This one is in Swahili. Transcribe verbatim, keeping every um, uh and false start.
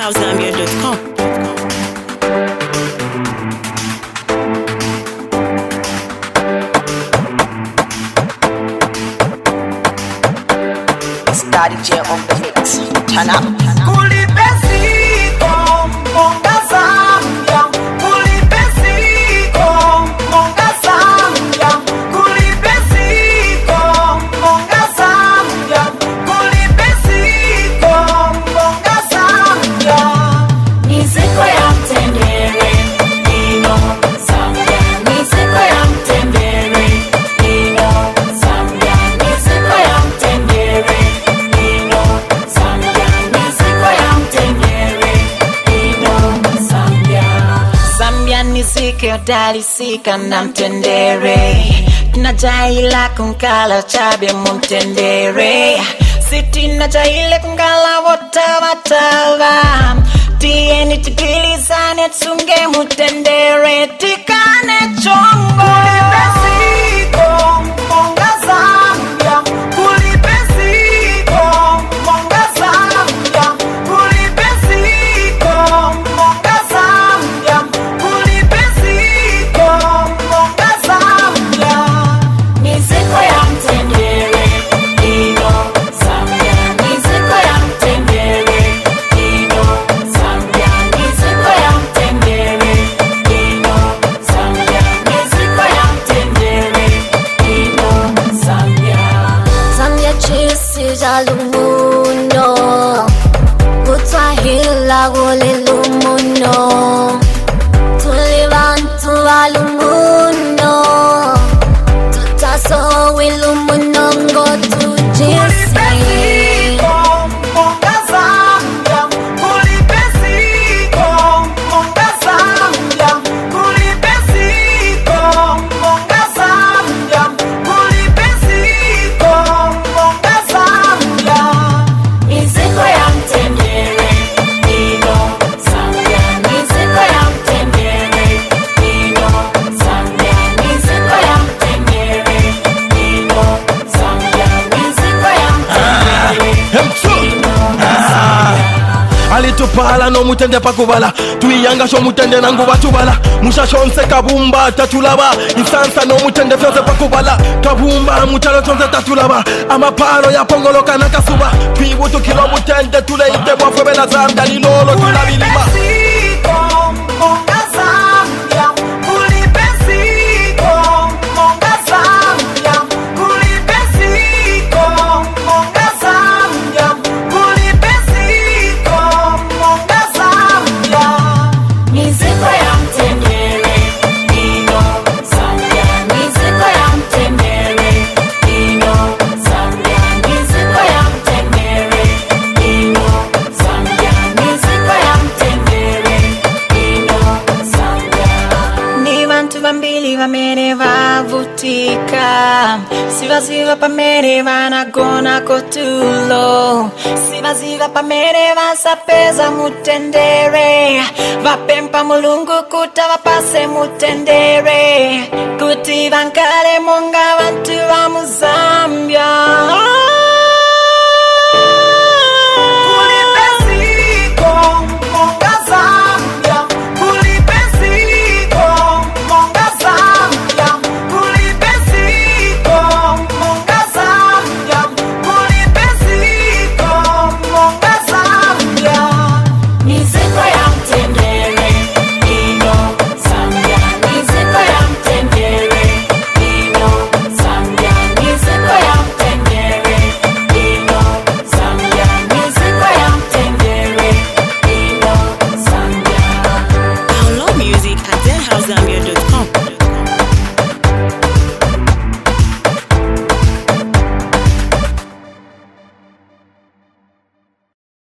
now zambia dot com. Daddy J on the mix. Turn up. Kulipesiko monga Zambia, kulipesiko monga Zambia, kulipesiko monga Zambia, kulipesiko monga Zambia. Niziko ya mtendere, nino Zambia. Niziko ya mtendere, nino Zambia. Niziko ya mtendere. Nisike odali sika na mtendere Tina jaila kunkala chabe mumtendere Sitina jaile kunkala wota watava Tieni tigilizane tsunge mutendere Tikane chongo Kulipesiko monga Zambia, kulipesiko monga Zambia, kulipesiko monga Zambia, kulipesiko monga Zambia. Niziko ya mtendere, nino Zambia. Niziko ya mtendere, nino Zambia. Niziko ya mtendere, nino Zambia. Niziko ya mtendere, nino Zambia. Zambia chisi jalumuno Kutwa hila gole lumuno Tulivantu alumuno Tutaso wilumuno ngo tujisi Kulipesiko monga Zambia, kulipesiko monga Zambia, kulipesiko monga Zambia, kulipesiko monga Zambia. Niziko ya mtendere, nino Zambia. Niziko ya mtendere, nino Zambia. Niziko ya mtendere, nino Zambia. Niziko ya mtendere, nino Zambia. Alitupala no mutende pakubala Tuiyanga sho mutende nangu batubala Musha shonse kabumba tatulaba Insansa no mutende fyose pakubala Kabumba mutalo chonse tatulaba Amapalo ya pongolo kanaka suba Tuibutu kilo mutende tule ite wafwebe na Zambia Lilolo tulabilima Kulipesiko monga Zambia, kulipesiko monga Zambia, kulipesiko monga Zambia, kulipesiko monga Zambia. Niziko ya mtendere, nino Zambia. Niziko ya mtendere, nino Zambia. Niziko ya mtendere, nino Zambia. Niziko ya mtendere, nino Zambia. Ni vantu vambili vamene vavutika Sivaziva pamene vanagona kotulo Sivaziva pamene vasapeza mutendere Vapempa mulungu kuta vapase mutendere Kuti vankale monga vantu va mu Zambia.